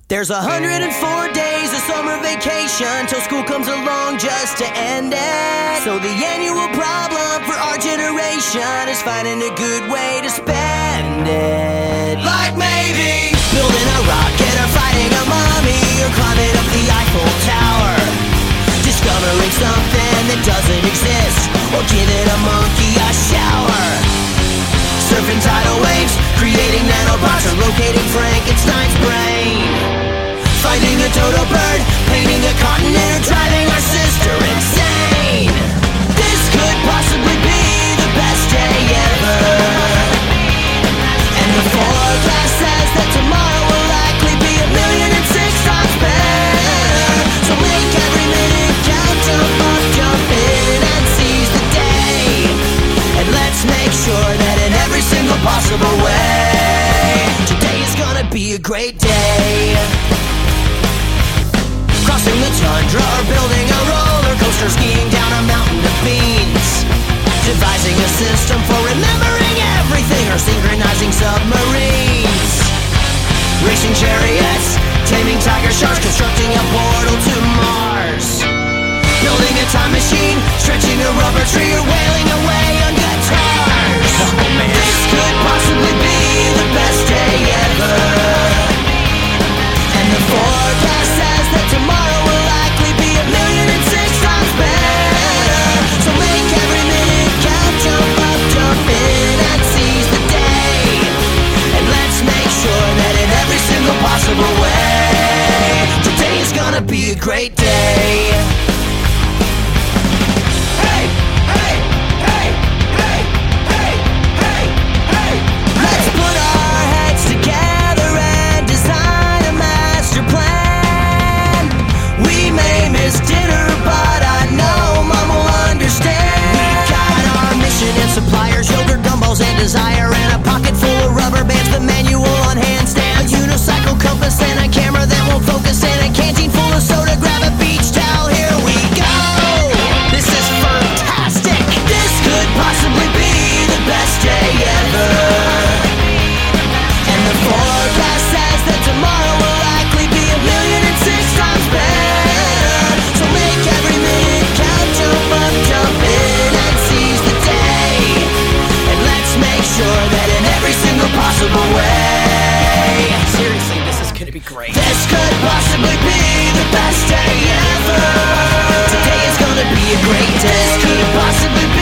There's 104 days of summer vacation till school comes along just to end it. So the annual problem for our generation is finding a good way to spend it. Like maybe building a rocket or fighting a mummy or climbing up the Eiffel Tower, discovering something that doesn't exist or giving a monkey a shower, surfing tidal waves, creating nanobots or locating Frankenstein's brain, finding a dodo bird, painting a continent, or driving our sister insane. This could possibly be the best day ever, and the forecast says that tomorrow will likely be 1,000,006 times better. So make every minute count, jump up, jump in, and seize the day. And let's make sure that in every single possible way, today is gonna be a great day. Crossing the tundra or building a roller coaster, skiing down a mountain of beans, devising a system for remembering everything or synchronizing submarines, racing chariots, taming tiger sharks, constructing a portal to Mars, building a time machine, stretching a rubber tree, or wailing away on guitars. Oh man, this could possibly be the best day ever, and the forecast says that tomorrow will likely be 1,000,006 times better. So make every minute count, jump up, jump in, and seize the day. And let's make sure that in every single possible way, today is gonna be a great day. Hey, hey, hey, hey, hey, hey, hey. Let's put our heads together and design a master plan. We may miss dinner, but I know Mom will understand. We've got our mission and suppliers, yogurt, gumballs, and desire, and a pocket full of rubber bands, the manual on handstand, a unicycle compass, and a camera that won't focus, and a canteen full of soda. Grab a beach towel, here we go. This is fantastic. This could possibly be the best day ever, and the forecast says that tomorrow will likely be 1,000,006 times better. So make every minute count, jump up, jump in, and seize the day. And let's make sure that in every single possible way, seriously, this is gonna be great. This could possibly be the best day ever. Today is gonna be a great day. This could possibly be